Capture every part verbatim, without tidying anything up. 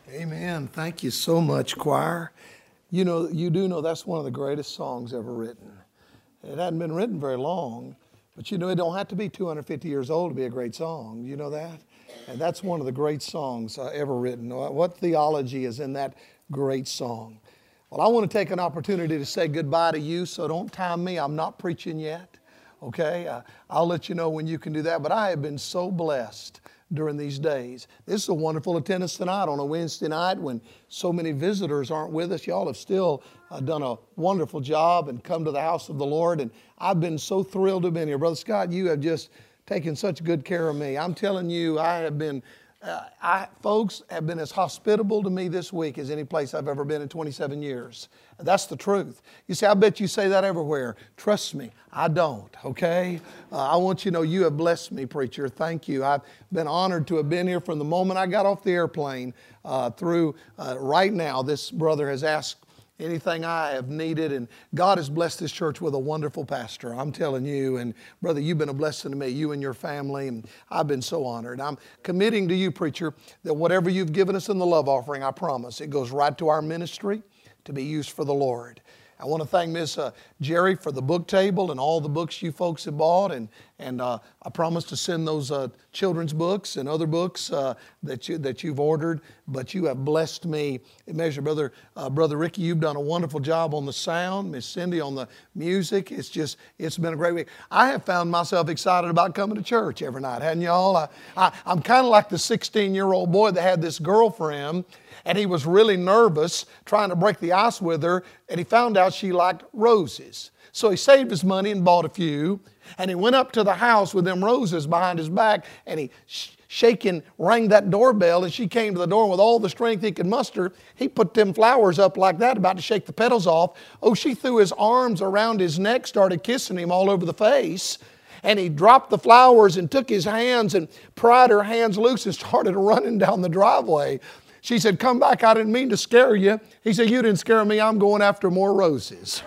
Amen. Thank you so much, choir. You know, you do know that's one of the greatest songs ever written. It hadn't been written very long, but you know, it don't have to be two hundred fifty years old to be a great song. You know that? And that's one of the great songs uh, ever written. What theology is in that great song? Well, I want to take an opportunity to say goodbye to you, so don't time me. I'm not preaching yet, okay? Uh, I'll let you know when you can do that, but I have been so blessed during these days. This is a wonderful attendance tonight on a Wednesday night when so many visitors aren't with us. Y'all have still uh, done a wonderful job and come to the house of the Lord, and I've been so thrilled to have been here. Brother Scott, you have just taken such good care of me. I'm telling you, I have been, uh, I, folks have been as hospitable to me this week as any place I've ever been in twenty-seven years. That's the truth. You say, I bet you say that everywhere. Trust me, I don't, okay? Uh, I want you to know you have blessed me, preacher. Thank you. I've been honored to have been here from the moment I got off the airplane uh, through uh, right now. This brother has asked anything I have needed, and God has blessed this church with a wonderful pastor. I'm telling you, and brother, you've been a blessing to me, you and your family, and I've been so honored. I'm committing to you, preacher, that whatever you've given us in the love offering, I promise, it goes right to our ministry to be used for the Lord. I want to thank Miss Uh, Jerry for the book table and all the books you folks have bought, and and uh, I promise to send those uh, children's books and other books uh, that you that you've ordered. But you have blessed me. Measure, brother, uh, brother Ricky, you've done a wonderful job on the sound. Miss Cindy on the music. It's just it's been a great week. I have found myself excited about coming to church every night, hadn't y'all? I, I, I'm kind of like the sixteen-year-old boy that had this girlfriend. And he was really nervous trying to break the ice with her, and he found out she liked roses. So he saved his money and bought a few, and he went up to the house with them roses behind his back, and he sh- shaking rang that doorbell, and she came to the door, and with all the strength he could muster, he put them flowers up like that, about to shake the petals off. Oh, she threw his arms around his neck, started kissing him all over the face. And he dropped the flowers and took his hands and pried her hands loose and started running down the driveway. She said, come back, I didn't mean to scare you. He said, you didn't scare me, I'm going after more roses.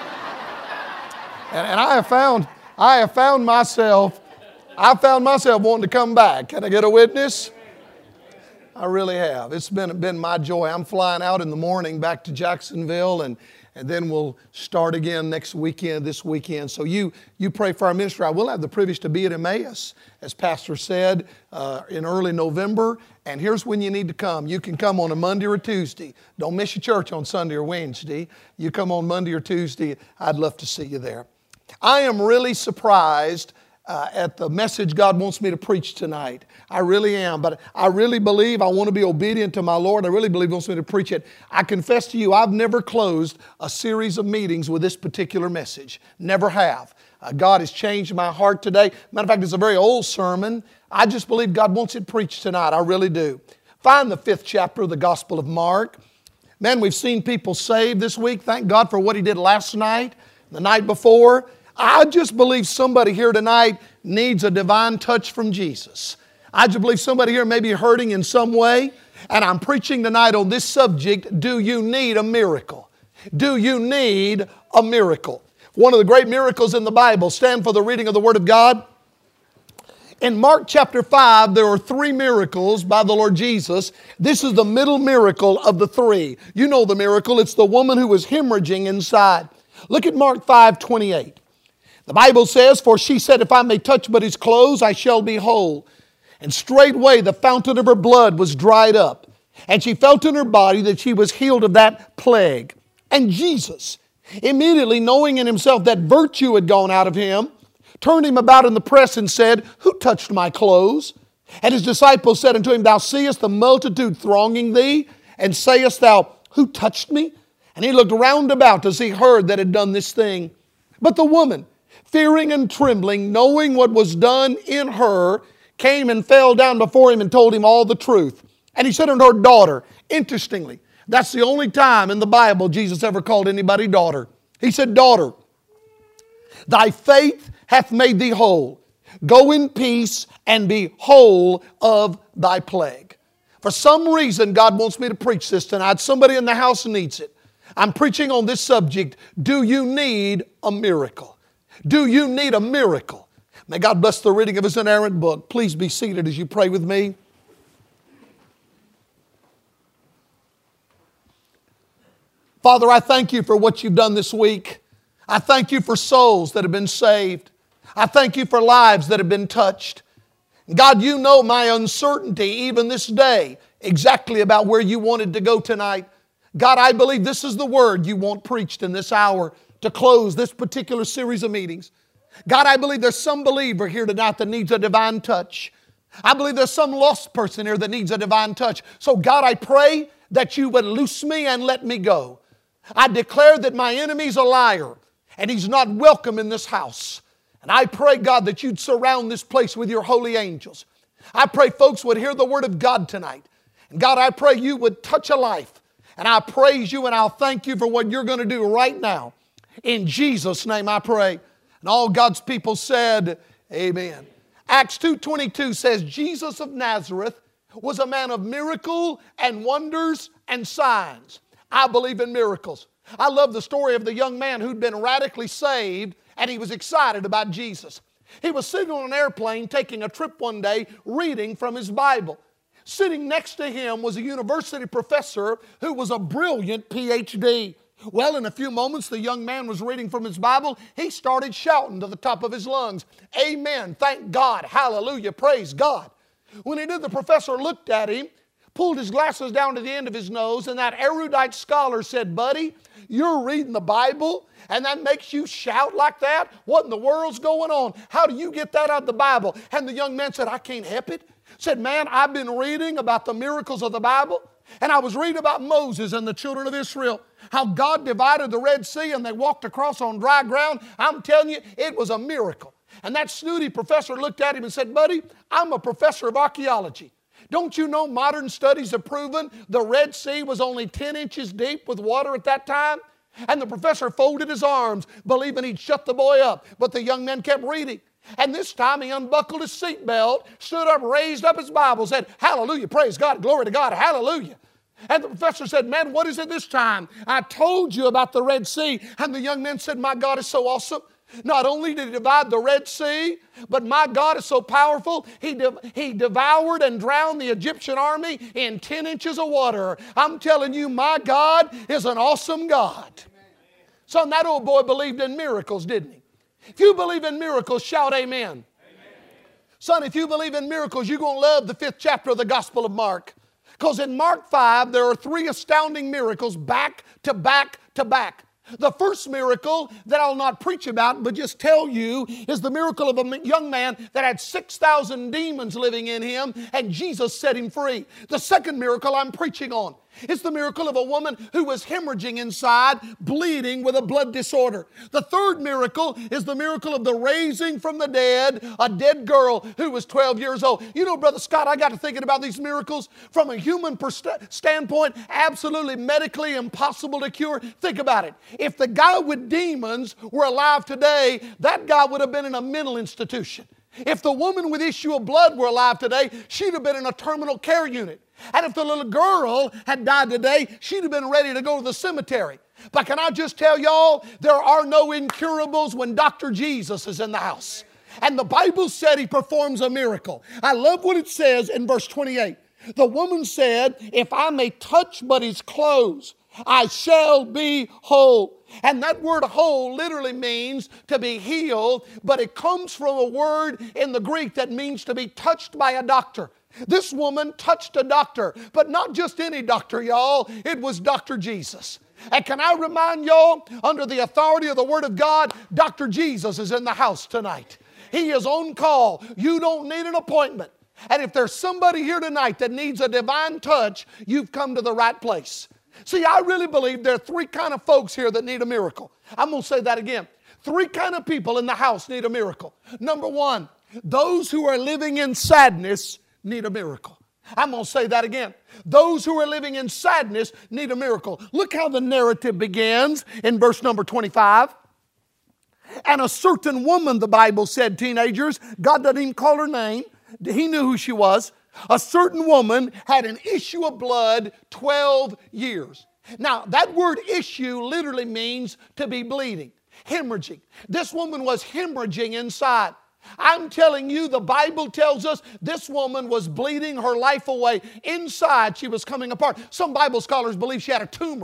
and, and I have found, I have found myself, I found myself wanting to come back. Can I get a witness? I really have. It's been, been my joy. I'm flying out in the morning back to Jacksonville, and And then we'll start again next weekend, this weekend. So you you pray for our ministry. I will have the privilege to be at Emmaus, as Pastor said, uh, in early November. And here's when you need to come. You can come on a Monday or Tuesday. Don't miss your church on Sunday or Wednesday. You come on Monday or Tuesday. I'd love to see you there. I am really surprised Uh, at the message God wants me to preach tonight. I really am, but I really believe I want to be obedient to my Lord. I really believe He wants me to preach it. I confess to you, I've never closed a series of meetings with this particular message. Never have. Uh, God has changed my heart today. Matter of fact, it's a very old sermon. I just believe God wants it preached tonight. I really do. Find the fifth chapter of the Gospel of Mark. Man, we've seen people saved this week. Thank God for what He did last night, the night before. I just believe somebody here tonight needs a divine touch from Jesus. I just believe somebody here may be hurting in some way. And I'm preaching tonight on this subject, do you need a miracle? Do you need a miracle? One of the great miracles in the Bible. Stand for the reading of the Word of God. In Mark chapter five, there are three miracles by the Lord Jesus. This is the middle miracle of the three. You know the miracle. It's the woman who was hemorrhaging inside. Look at Mark five twenty-eight. The Bible says, for she said, if I may touch but His clothes, I shall be whole. And straightway the fountain of her blood was dried up. And she felt in her body that she was healed of that plague. And Jesus, immediately knowing in Himself that virtue had gone out of Him, turned Him about in the press and said, who touched my clothes? And His disciples said unto Him, thou seest the multitude thronging Thee, and sayest thou, who touched me? And He looked round about as He heard that had done this thing. But the woman, fearing and trembling, knowing what was done in her, came and fell down before Him and told Him all the truth. And He said unto her, daughter, interestingly, that's the only time in the Bible Jesus ever called anybody daughter. He said, daughter, thy faith hath made thee whole. Go in peace and be whole of thy plague. For some reason, God wants me to preach this tonight. Somebody in the house needs it. I'm preaching on this subject. Do you need a miracle? Do you need a miracle? May God bless the reading of His inerrant book. Please be seated as you pray with me. Father, I thank you for what you've done this week. I thank you for souls that have been saved. I thank you for lives that have been touched. God, you know my uncertainty even this day exactly about where you wanted to go tonight. God, I believe this is the word you want preached in this hour to close this particular series of meetings. God, I believe there's some believer here tonight that needs a divine touch. I believe there's some lost person here that needs a divine touch. So God, I pray that you would loose me and let me go. I declare that my enemy's a liar and he's not welcome in this house. And I pray, God, that you'd surround this place with your holy angels. I pray folks would hear the word of God tonight. And God, I pray you would touch a life. And I praise you and I'll thank you for what you're going to do right now. In Jesus' name I pray. And all God's people said, amen. Acts two twenty-two says, Jesus of Nazareth was a man of miracle and wonders and signs. I believe in miracles. I love the story of the young man who'd been radically saved and he was excited about Jesus. He was sitting on an airplane taking a trip one day reading from his Bible. Sitting next to him was a university professor who was a brilliant P H D. Well, in a few moments, the young man was reading from his Bible. He started shouting to the top of his lungs, amen, thank God, hallelujah, praise God. When he did, the professor looked at him, pulled his glasses down to the end of his nose, and that erudite scholar said, buddy, you're reading the Bible, and that makes you shout like that? What in the world's going on? How do you get that out of the Bible? And the young man said, I can't help it. Said, man, I've been reading about the miracles of the Bible, and I was reading about Moses and the children of Israel, how God divided the Red Sea and they walked across on dry ground. I'm telling you, it was a miracle. And that snooty professor looked at him and said, buddy, I'm a professor of archaeology. Don't you know modern studies have proven the Red Sea was only ten inches deep with water at that time? And the professor folded his arms, believing he'd shut the boy up. But the young man kept reading. And this time he unbuckled his seatbelt, stood up, raised up his Bible, said, hallelujah, praise God, glory to God, hallelujah. And the professor said, man, what is it this time? I told you about the Red Sea. And the young man said, my God is so awesome. Not only did he divide the Red Sea, but my God is so powerful, he, de- he devoured and drowned the Egyptian army in ten inches of water. I'm telling you, my God is an awesome God. Son, that old boy believed in miracles, didn't he? If you believe in miracles, shout amen. Amen. Son, if you believe in miracles, you're going to love the fifth chapter of the Gospel of Mark. Because in Mark five, there are three astounding miracles back to back to back. The first miracle that I'll not preach about, but just tell you, is the miracle of a young man that had six thousand demons living in him, and Jesus set him free. The second miracle I'm preaching on is the miracle of a woman who was hemorrhaging inside, bleeding with a blood disorder. The third miracle is the miracle of the raising from the dead, a dead girl who was twelve years old. You know, Brother Scott, I got to thinking about these miracles from a human pers- standpoint, absolutely medically impossible to cure. Think about it. If the guy with demons were alive today, that guy would have been in a mental institution. If the woman with issue of blood were alive today, she'd have been in a terminal care unit. And if the little girl had died today, she'd have been ready to go to the cemetery. But can I just tell y'all, there are no incurables when Doctor Jesus is in the house. And the Bible said he performs a miracle. I love what it says in verse twenty-eight. The woman said, if I may touch but his clothes, I shall be whole. And that word whole literally means to be healed, but it comes from a word in the Greek that means to be touched by a doctor. This woman touched a doctor, but not just any doctor, y'all. It was Doctor Jesus. And can I remind y'all, under the authority of the Word of God, Doctor Jesus is in the house tonight. He is on call. You don't need an appointment. And if there's somebody here tonight that needs a divine touch, you've come to the right place. See, I really believe there are three kind of folks here that need a miracle. I'm going to say that again. Three kind of people in the house need a miracle. Number one, those who are living in sadness need a miracle. I'm going to say that again. Those who are living in sadness need a miracle. Look how the narrative begins in verse number twenty-five. And a certain woman, the Bible said, teenagers, God doesn't even call her name. He knew who she was. A certain woman had an issue of blood twelve years. Now, that word issue literally means to be bleeding, hemorrhaging. This woman was hemorrhaging inside. I'm telling you, the Bible tells us this woman was bleeding her life away. Inside, she was coming apart. Some Bible scholars believe she had a tumor.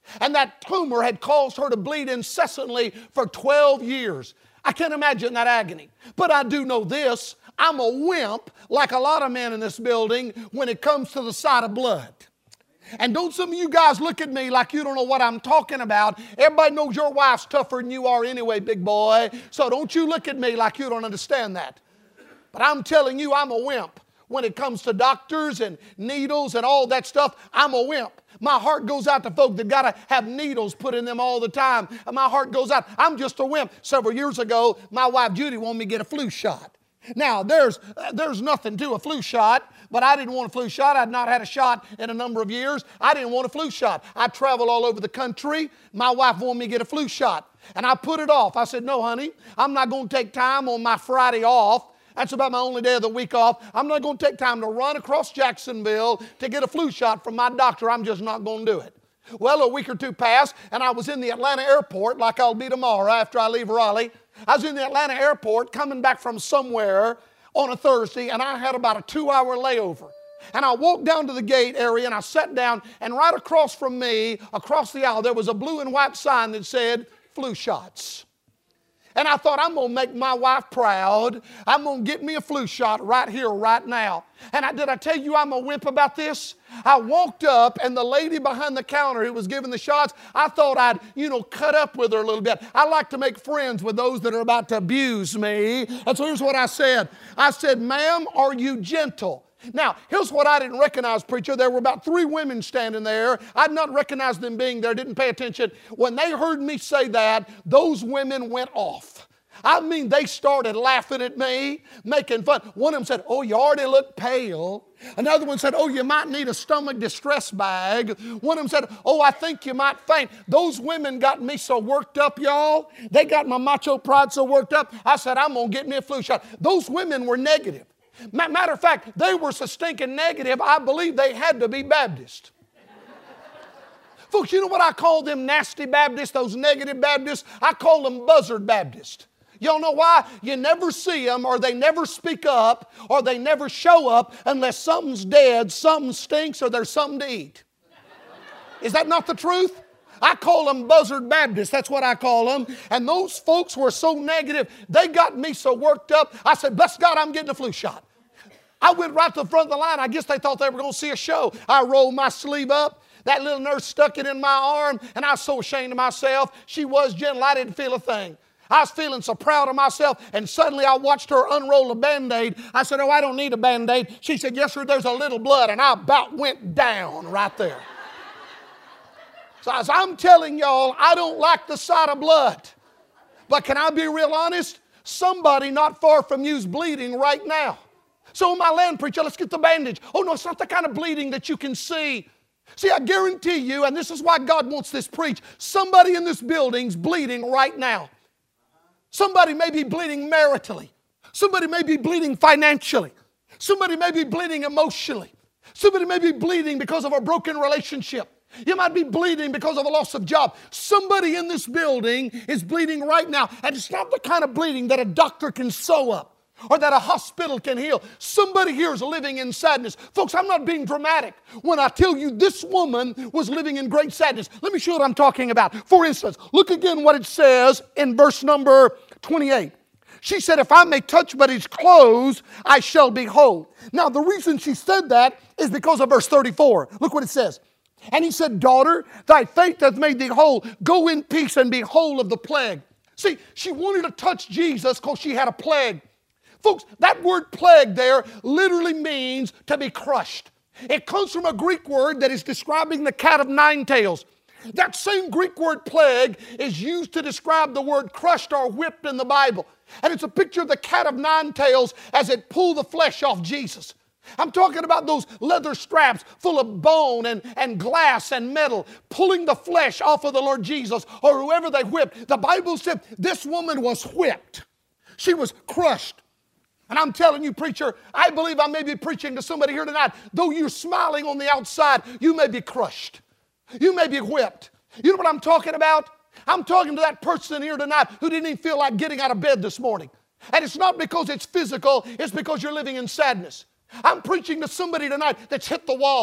And that tumor had caused her to bleed incessantly for twelve years. I can't imagine that agony. But I do know this. I'm a wimp, like a lot of men in this building, when it comes to the sight of blood. And don't some of you guys look at me like you don't know what I'm talking about. Everybody knows your wife's tougher than you are anyway, big boy. So don't you look at me like you don't understand that. But I'm telling you, I'm a wimp. When it comes to doctors and needles and all that stuff, I'm a wimp. My heart goes out to folk that got to have needles put in them all the time. And my heart goes out. I'm just a wimp. Several years ago, my wife Judy wanted me to get a flu shot. Now, there's, uh, there's nothing to a flu shot, but I didn't want a flu shot. I'd not had a shot in a number of years. I didn't want a flu shot. I traveled all over the country. My wife wanted me to get a flu shot, and I put it off. I said, no, honey, I'm not going to take time on my Friday off. That's about my only day of the week off. I'm not going to take time to run across Jacksonville to get a flu shot from my doctor. I'm just not going to do it. Well, a week or two passed, and I was in the Atlanta airport like I'll be tomorrow after I leave Raleigh. I was in the Atlanta airport coming back from somewhere on a Thursday, and I had about a two-hour layover. And I walked down to the gate area, and I sat down, and right across from me, across the aisle, there was a blue and white sign that said, flu shots. And I thought, I'm going to make my wife proud. I'm going to get me a flu shot right here, right now. And I, did I tell you I'm a wimp about this? I walked up, and the lady behind the counter who was giving the shots, I thought I'd, you know, cut up with her a little bit. I like to make friends with those that are about to abuse me. And so here's what I said. I said, ma'am, are you gentle? Now, here's what I didn't recognize, preacher. There were about three women standing there. I'd not recognized them being there, didn't pay attention. When they heard me say that, those women went off. I mean, they started laughing at me, making fun. One of them said, oh, you already look pale. Another one said, oh, you might need a stomach distress bag. One of them said, oh, I think you might faint. Those women got me so worked up, y'all. They got my macho pride so worked up. I said, I'm going to get me a flu shot. Those women were negative. Matter of fact, they were so stinking negative, I believe they had to be Baptist. Folks, you know what I call them nasty Baptists, those negative Baptists? I call them buzzard Baptists. Y'all know why? You never see them, or they never speak up, or they never show up unless something's dead, something stinks, or there's something to eat. Is that not the truth? I call them buzzard Baptists. That's what I call them. And those folks were so negative, they got me so worked up. I said, bless God, I'm getting a flu shot. I went right to the front of the line. I guess they thought they were going to see a show. I rolled my sleeve up. That little nurse stuck it in my arm, and I was so ashamed of myself. She was gentle. I didn't feel a thing. I was feeling so proud of myself, and suddenly I watched her unroll a Band-Aid. I said, oh, I don't need a Band-Aid. She said, yes, sir, there's a little blood, and I about went down right there. So as I'm telling y'all, I don't like the sight of blood. But can I be real honest? Somebody not far from you is bleeding right now. So my land preacher, let's get the bandage. Oh, no, it's not the kind of bleeding that you can see. See, I guarantee you, and this is why God wants this preached, somebody in this building's bleeding right now. Somebody may be bleeding maritally. Somebody may be bleeding financially. Somebody may be bleeding emotionally. Somebody may be bleeding because of a broken relationship. You might be bleeding because of a loss of job. Somebody in this building is bleeding right now. And it's not the kind of bleeding that a doctor can sew up or that a hospital can heal. Somebody here is living in sadness. Folks, I'm not being dramatic when I tell you this woman was living in great sadness. Let me show you what I'm talking about. For instance, look again what it says in verse number twenty-eight. She said, if I may touch but his clothes, I shall be whole. Now, the reason she said that is because of verse thirty-four. Look what it says. And he said, daughter, thy faith hath made thee whole. Go in peace and be whole of the plague. See, she wanted to touch Jesus because she had a plague. Folks, that word plague there literally means to be crushed. It comes from a Greek word that is describing the cat of nine tails. That same Greek word plague is used to describe the word crushed or whipped in the Bible. And it's a picture of the cat of nine tails as it pulled the flesh off Jesus. I'm talking about those leather straps full of bone and, and glass and metal, pulling the flesh off of the Lord Jesus or whoever they whipped. The Bible said this woman was whipped. She was crushed. And I'm telling you, preacher, I believe I may be preaching to somebody here tonight. Though you're smiling on the outside, you may be crushed. You may be whipped. You know what I'm talking about? I'm talking to that person here tonight who didn't even feel like getting out of bed this morning. And it's not because it's physical, it's because you're living in sadness. I'm preaching to somebody tonight that's hit the wall.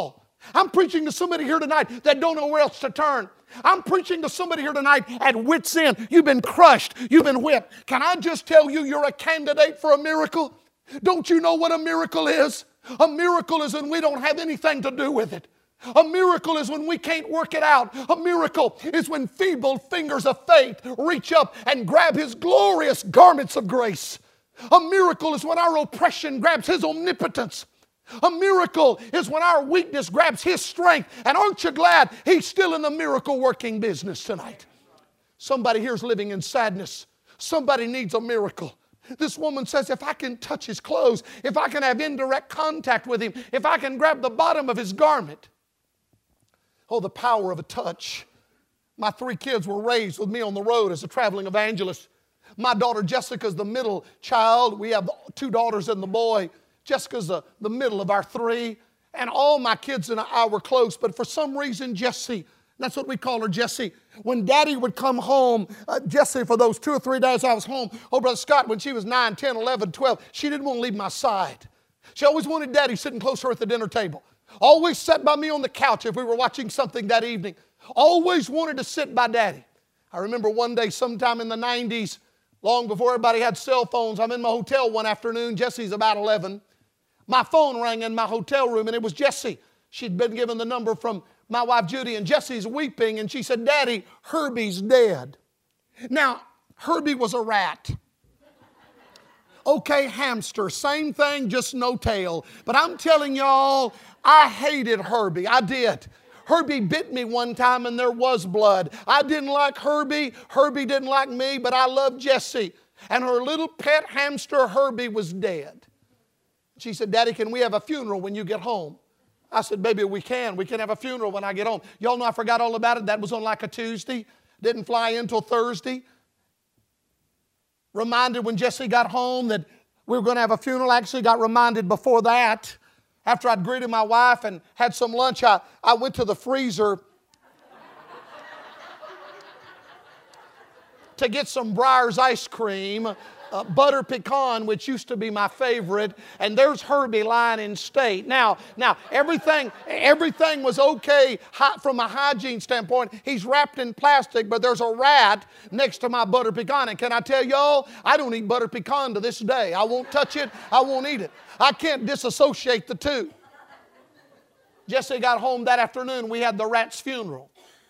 I'm preaching to somebody here tonight that don't know where else to turn. I'm preaching to somebody here tonight at wit's end. You've been crushed. You've been whipped. Can I just tell you you're a candidate for a miracle? Don't you know what a miracle is? A miracle is when we don't have anything to do with it. A miracle is when we can't work it out. A miracle is when feeble fingers of faith reach up and grab His glorious garments of grace. A miracle is when our oppression grabs His omnipotence. A miracle is when our weakness grabs His strength. And aren't you glad He's still in the miracle working business tonight? Somebody here is living in sadness. Somebody needs a miracle. This woman says, if I can touch His clothes, if I can have indirect contact with Him, if I can grab the bottom of His garment. Oh, the power of a touch. My three kids were raised with me on the road as a traveling evangelist. My daughter Jessica's the middle child. We have two daughters and the boy. Jessica's the, the middle of our three. And all my kids and I were close. But for some reason, Jessie, that's what we call her, Jessie. When Daddy would come home, uh, Jessie, for those two or three days I was home, oh, Brother Scott, when she was nine, ten, eleven, twelve, she didn't want to leave my side. She always wanted Daddy sitting close to her at the dinner table. Always sat by me on the couch if we were watching something that evening. Always wanted to sit by Daddy. I remember one day sometime in the nineties, long before everybody had cell phones, I'm in my hotel one afternoon. Jessie's about eleven. My phone rang in my hotel room, and it was Jessie. She'd been given the number from my wife Judy, and Jessie's weeping, and she said, Daddy, Herbie's dead. Now, Herbie was a rat. Okay, hamster, same thing, just no tail. But I'm telling y'all, I hated Herbie. I did. Herbie bit me one time and there was blood. I didn't like Herbie. Herbie didn't like me, but I loved Jessie. And her little pet hamster, Herbie, was dead. She said, Daddy, can we have a funeral when you get home? I said, baby, we can. We can have a funeral when I get home. Y'all know I forgot all about it. That was on like a Tuesday. Didn't fly in till Thursday. Reminded when Jessie got home that we were going to have a funeral. Actually got reminded before that. After I'd greeted my wife and had some lunch, I, I went to the freezer to get some Breyers ice cream, uh, butter pecan, which used to be my favorite, and there's Herbie lying in state. Now, now everything, everything was okay from a hygiene standpoint. He's wrapped in plastic, but there's a rat next to my butter pecan. And can I tell y'all, I don't eat butter pecan to this day. I won't touch it. I won't eat it. I can't disassociate the two. Jessie got home that afternoon. We had the rat's funeral.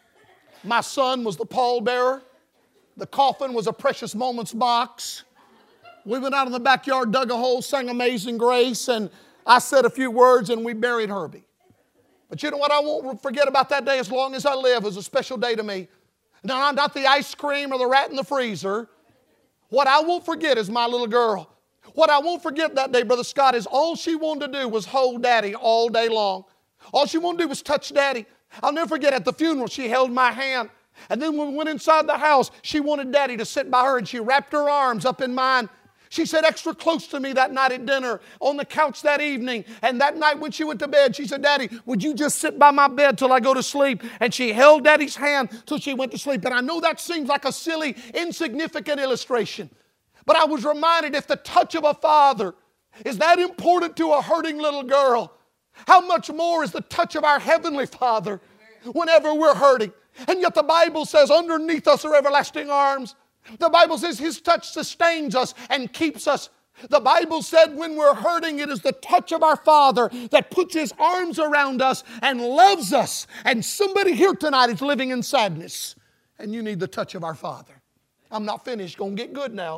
My son was the pallbearer. The coffin was a Precious Moments box. We went out in the backyard, dug a hole, sang Amazing Grace, and I said a few words, and we buried Herbie. But you know what I won't forget about that day as long as I live? It was a special day to me. No, not the ice cream or the rat in the freezer. What I won't forget is my little girl. What I won't forget that day, Brother Scott, is all she wanted to do was hold Daddy all day long. All she wanted to do was touch Daddy. I'll never forget at the funeral, she held my hand. And then when we went inside the house, she wanted Daddy to sit by her, and she wrapped her arms up in mine. She sat extra close to me that night at dinner, on the couch that evening. And that night when she went to bed, she said, Daddy, would you just sit by my bed till I go to sleep? And she held Daddy's hand till she went to sleep. And I know that seems like a silly, insignificant illustration. But I was reminded, if the touch of a father is that important to a hurting little girl, how much more is the touch of our Heavenly Father whenever we're hurting? And yet the Bible says underneath us are everlasting arms. The Bible says His touch sustains us and keeps us. The Bible said when we're hurting, it is the touch of our Father that puts His arms around us and loves us. And somebody here tonight is living in sadness, and you need the touch of our Father. I'm not finished. Gonna get good now.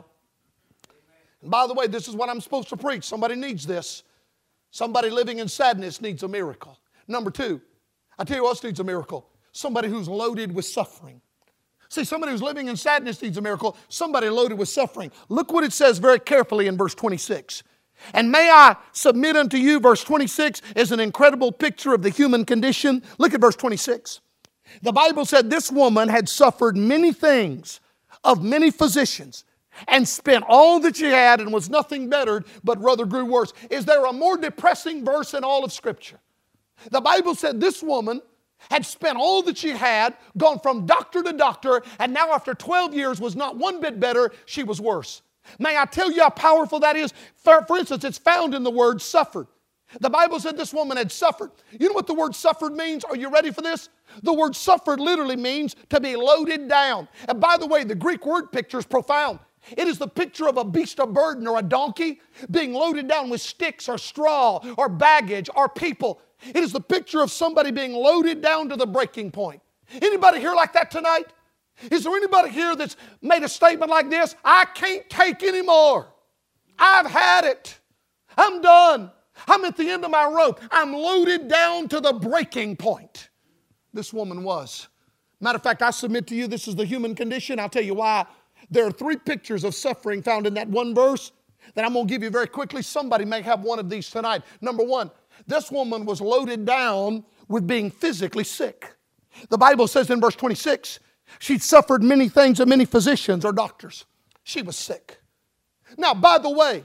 And by the way, this is what I'm supposed to preach. Somebody needs this. Somebody living in sadness needs a miracle. Number two, I tell you what else needs a miracle. Somebody who's loaded with suffering. See, somebody who's living in sadness needs a miracle. Somebody loaded with suffering. Look what it says very carefully in verse twenty-six. And may I submit unto you, verse twenty-six is an incredible picture of the human condition. Look at verse twenty-six. The Bible said this woman had suffered many things of many physicians and spent all that she had and was nothing bettered, but rather grew worse. Is there a more depressing verse in all of Scripture? The Bible said this woman had spent all that she had, gone from doctor to doctor, and now after twelve years was not one bit better, she was worse. May I tell you how powerful that is? For, for instance, it's found in the word suffered. The Bible said this woman had suffered. You know what the word suffered means? Are you ready for this? The word suffered literally means to be loaded down. And by the way, the Greek word picture is profound. It is the picture of a beast of burden or a donkey being loaded down with sticks or straw or baggage or people. It is the picture of somebody being loaded down to the breaking point. Anybody here like that tonight? Is there anybody here that's made a statement like this? I can't take anymore. I've had it. I'm done. I'm at the end of my rope. I'm loaded down to the breaking point. This woman was. Matter of fact, I submit to you this is the human condition. I'll tell you why. There are three pictures of suffering found in that one verse that I'm going to give you very quickly. Somebody may have one of these tonight. Number one, this woman was loaded down with being physically sick. The Bible says in verse twenty-six, she'd suffered many things of many physicians or doctors. She was sick. Now, by the way,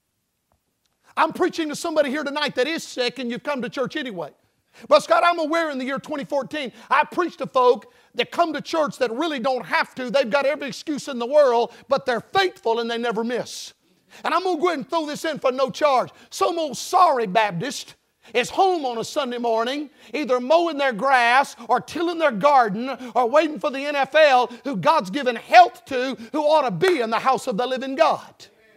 I'm preaching to somebody here tonight that is sick and you've come to church anyway. But Scott, I'm aware in the year twenty fourteen, I preach to folk that come to church that really don't have to. They've got every excuse in the world, but they're faithful and they never miss. And I'm going to go ahead and throw this in for no charge. Some old sorry Baptist is home on a Sunday morning, either mowing their grass or tilling their garden or waiting for the N F L, who God's given health to, who ought to be in the house of the living God.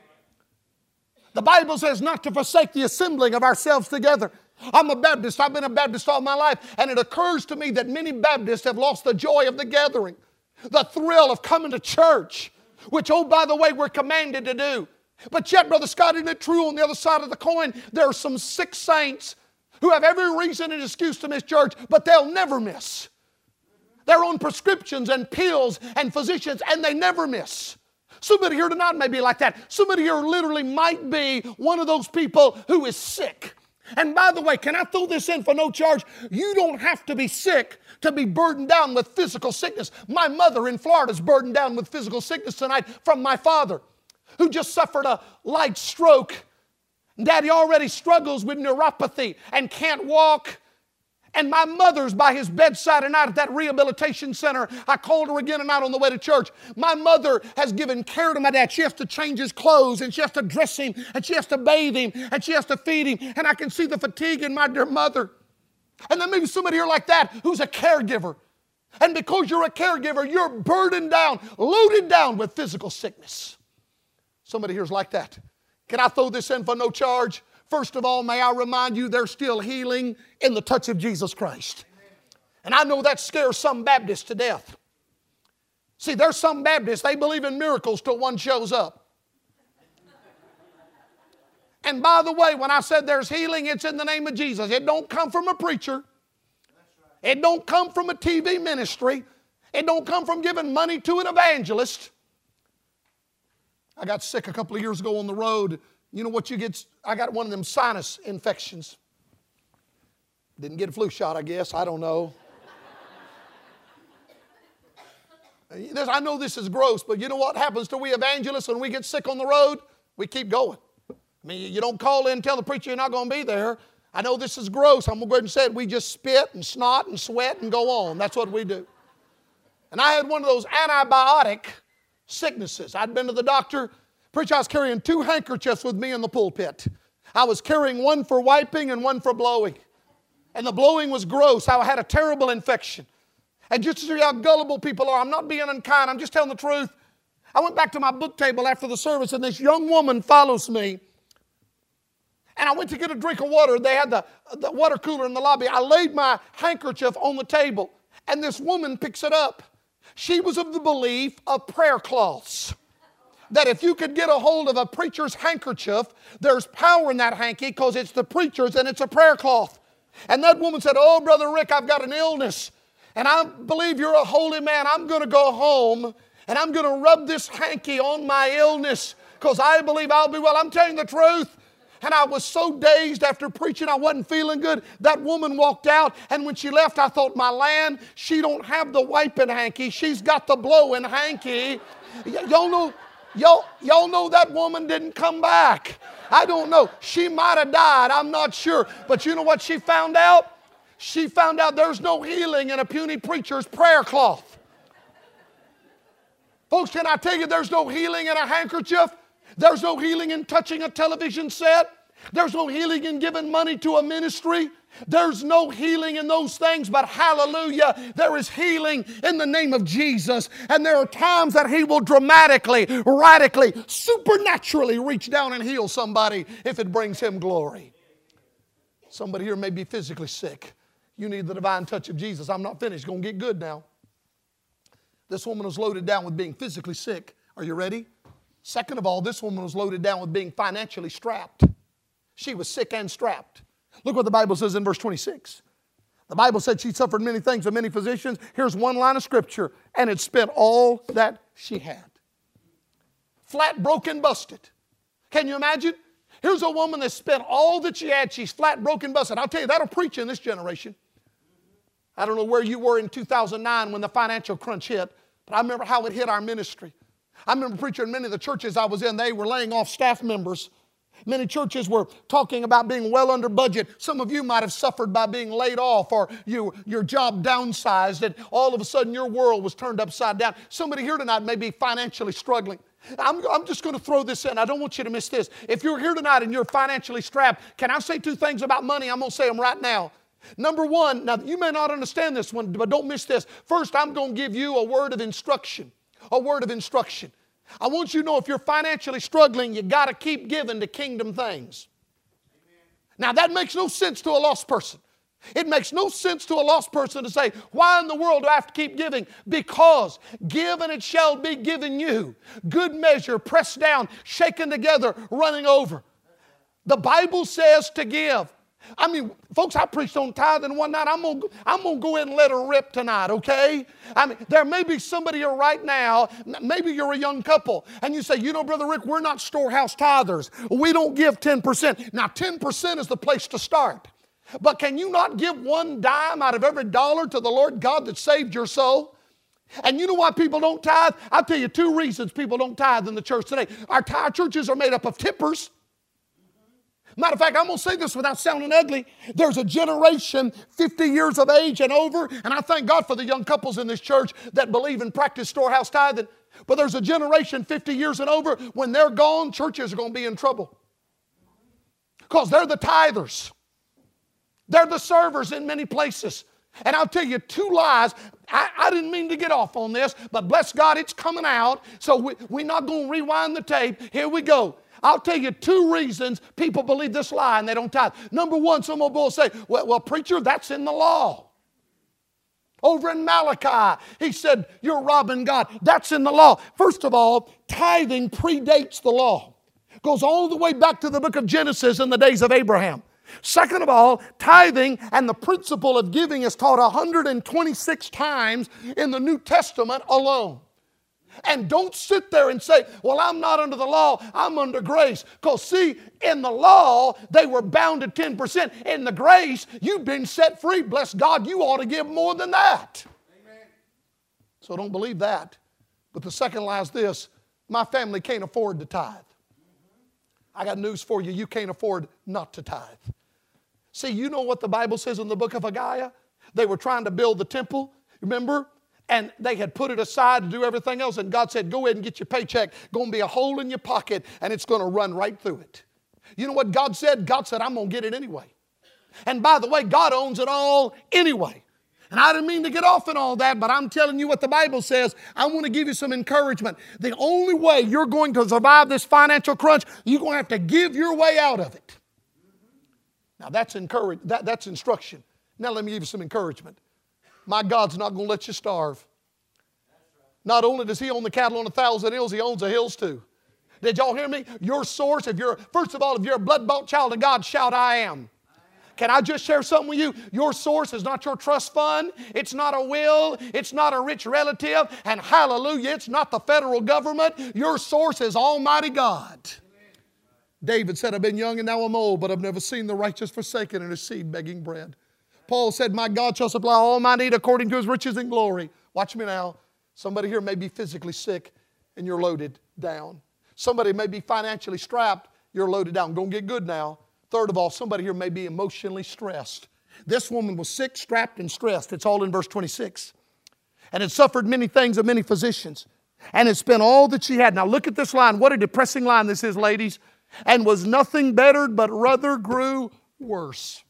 The Bible says not to forsake the assembling of ourselves together. I'm a Baptist. I've been a Baptist all my life. And it occurs to me that many Baptists have lost the joy of the gathering, the thrill of coming to church, which, oh, by the way, we're commanded to do. But yet, Brother Scott, isn't it true on the other side of the coin, there are some sick saints who have every reason and excuse to miss church, but they'll never miss. They're on prescriptions and pills and physicians, and they never miss. Somebody here tonight may be like that. Somebody here literally might be one of those people who is sick. And by the way, can I throw this in for no charge? You don't have to be sick to be burdened down with physical sickness. My mother in Florida is burdened down with physical sickness tonight from my father, who just suffered a light stroke. Daddy already struggles with neuropathy and can't walk. And my mother's by his bedside tonight at that rehabilitation center. I called her again tonight on the way to church. My mother has given care to my dad. She has to change his clothes, and she has to dress him, and she has to bathe him, and she has to feed him. And I can see the fatigue in my dear mother. And then maybe somebody here like that who's a caregiver. And because you're a caregiver, you're burdened down, loaded down with physical sickness. Somebody here's like that. Can I throw this in for no charge? First of all, may I remind you, there's still healing in the touch of Jesus Christ. And I know that scares some Baptists to death. See, there's some Baptists, they believe in miracles till one shows up. And by the way, when I said there's healing, it's in the name of Jesus. It don't come from a preacher. It don't come from a T V ministry. It don't come from giving money to an evangelist. I got sick a couple of years ago on the road. You know what you get? I got one of them sinus infections. Didn't get a flu shot, I guess. I don't know. I know this is gross, but you know what happens to we evangelists when we get sick on the road? We keep going. I mean, you don't call in and tell the preacher you're not going to be there. I know this is gross. I'm going to go ahead and say it. We just spit and snot and sweat and go on. That's what we do. And I had one of those antibiotic sicknesses. I'd been to the doctor. Preacher, I was carrying two handkerchiefs with me in the pulpit. I was carrying one for wiping and one for blowing. And the blowing was gross. I had a terrible infection. And just to see how gullible people are, I'm not being unkind, I'm just telling the truth. I went back to my book table after the service, and this young woman follows me. And I went to get a drink of water. They had the, the water cooler in the lobby. I laid my handkerchief on the table, and this woman picks it up. She was of the belief of prayer cloths. That if you could get a hold of a preacher's handkerchief, there's power in that hanky because it's the preacher's and it's a prayer cloth. And that woman said, oh, Brother Rick, I've got an illness. And I believe you're a holy man. I'm going to go home and I'm going to rub this hanky on my illness because I believe I'll be well. I'm telling you the truth. And I was so dazed after preaching, I wasn't feeling good. That woman walked out, and when she left, I thought, my land, she don't have the wiping hanky. She's got the blowing hanky. Y- y'all know... Y'all, y'all know that woman didn't come back. I don't know. She might have died. I'm not sure. But you know what she found out? She found out there's no healing in a puny preacher's prayer cloth. Folks, can I tell you there's no healing in a handkerchief? There's no healing in touching a television set. There's no healing in giving money to a ministry. There's no healing in those things, but hallelujah, there is healing in the name of Jesus. And there are times that He will dramatically, radically, supernaturally reach down and heal somebody if it brings Him glory. Somebody here may be physically sick. You need the divine touch of Jesus. I'm not finished. Going to get good now. This woman was loaded down with being physically sick. Are you ready? Second of all, this woman was loaded down with being financially strapped. She was sick and strapped. Look what the Bible says in verse twenty-six. The Bible said she suffered many things of many physicians. Here's one line of scripture. And had spent all that she had. Flat, broken, busted. Can you imagine? Here's a woman that spent all that she had. She's flat, broken, busted. I'll tell you, that'll preach in this generation. I don't know where you were in two thousand nine when the financial crunch hit, but I remember how it hit our ministry. I remember preaching in many of the churches I was in. They were laying off staff members. Many churches were talking about being well under budget. Some of you might have suffered by being laid off or you, your job downsized and all of a sudden your world was turned upside down. Somebody here tonight may be financially struggling. I'm, I'm just going to throw this in. I don't want you to miss this. If you're here tonight and you're financially strapped, can I say two things about money? I'm going to say them right now. Number one, now you may not understand this one, but don't miss this. First, I'm going to give you a word of instruction. A word of instruction. I want you to know if you're financially struggling, you got to keep giving to kingdom things. Amen. Now that makes no sense to a lost person. It makes no sense to a lost person to say, why in the world do I have to keep giving? Because give and it shall be given you. Good measure, pressed down, shaken together, running over. The Bible says to give. I mean, folks, I preached on tithing one night. I'm going I'm to go ahead and let her rip tonight, okay? I mean, there may be somebody here right now, maybe you're a young couple, and you say, you know, Brother Rick, we're not storehouse tithers. We don't give ten percent. Now, ten percent is the place to start. But can you not give one dime out of every dollar to the Lord God that saved your soul? And you know why people don't tithe? I'll tell you two reasons people don't tithe in the church today. Our, our churches are made up of tippers. Matter of fact, I'm going to say this without sounding ugly. There's a generation fifty years of age and over, and I thank God for the young couples in this church that believe and practice storehouse tithing. But there's a generation fifty years and over, when they're gone, churches are going to be in trouble. Because they're the tithers. They're the servers in many places. And I'll tell you two lies. I, I didn't mean to get off on this, but bless God, it's coming out. So we, we're not going to rewind the tape. Here we go. I'll tell you two reasons people believe this lie and they don't tithe. Number one, some will say, well, well, preacher, that's in the law. Over in Malachi, he said, you're robbing God. That's in the law. First of all, tithing predates the law. Goes all the way back to the book of Genesis in the days of Abraham. Second of all, tithing and the principle of giving is taught one hundred twenty-six times in the New Testament alone. And don't sit there and say, well, I'm not under the law, I'm under grace. Because see, in the law, they were bound to ten percent. In the grace, you've been set free. Bless God, you ought to give more than that. Amen. So don't believe that. But the second lie is this: my family can't afford to tithe. I got news for you. You can't afford not to tithe. See, you know what the Bible says in the book of Haggai? They were trying to build the temple, remember? And they had put it aside to do everything else. And God said, go ahead and get your paycheck. Going to be a hole in your pocket, and it's going to run right through it. You know what God said? God said, I'm going to get it anyway. And by the way, God owns it all anyway. And I didn't mean to get off in all that, but I'm telling you what the Bible says. I want to give you some encouragement. The only way you're going to survive this financial crunch, you're going to have to give your way out of it. Now that's encourage, that, that's instruction. Now let me give you some encouragement. My God's not going to let you starve. Not only does He own the cattle on a thousand hills, He owns the hills too. Did y'all hear me? Your source, if you're, first of all, if you're a blood-bought child of God, shout, I am. Can I just share something with you? Your source is not your trust fund. It's not a will. It's not a rich relative. And hallelujah, it's not the federal government. Your source is Almighty God. David said, I've been young and now I'm old, but I've never seen the righteous forsaken and his seed begging bread. Paul said, my God shall supply all my need according to His riches and glory. Watch me now. Somebody here may be physically sick and you're loaded down. Somebody may be financially strapped. You're loaded down. Going to get good now. Third of all, somebody here may be emotionally stressed. This woman was sick, strapped, and stressed. It's all in verse twenty-six. And had suffered many things of many physicians, and had spent all that she had. Now look at this line. What a depressing line this is, ladies. and was nothing bettered, but rather grew worse.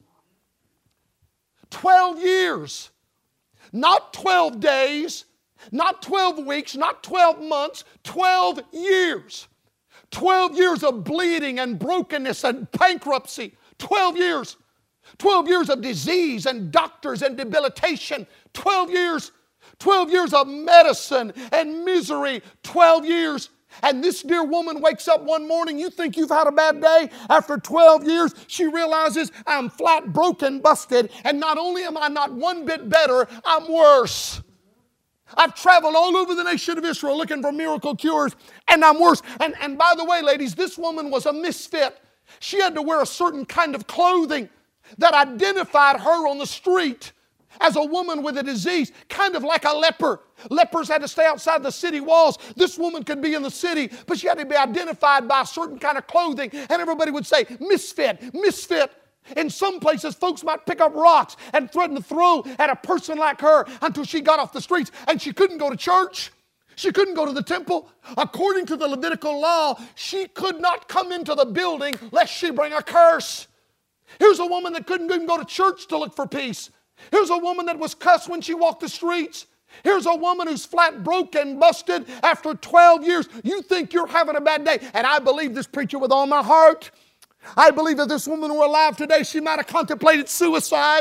Twelve years. Not twelve days, not twelve weeks, not twelve months, twelve years. twelve years of bleeding and brokenness and bankruptcy. twelve years. twelve years of disease and doctors and debilitation. twelve years. twelve years of medicine and misery. twelve years. And this dear woman wakes up one morning, you think you've had a bad day? After twelve years, she realizes I'm flat broken, busted, and not only am I not one bit better, I'm worse. I've traveled all over the nation of Israel looking for miracle cures, and I'm worse. And, and by the way, ladies, this woman was a misfit. She had to wear a certain kind of clothing that identified her on the street as a woman with a disease, kind of like a leper. Lepers had to stay outside the city walls. This woman could be in the city, but she had to be identified by a certain kind of clothing. And everybody would say, misfit, misfit. In some places, folks might pick up rocks and threaten to throw at a person like her until she got off the streets. And she couldn't go to church. She couldn't go to the temple. According to the Levitical law, she could not come into the building lest she bring a curse. Here's a woman that couldn't even go to church to look for peace. Here's a woman that was cussed when she walked the streets. Here's a woman who's flat broke and busted after twelve years. You think you're having a bad day. And I believe this preacher with all my heart. I believe if this woman were alive today, she might have contemplated suicide.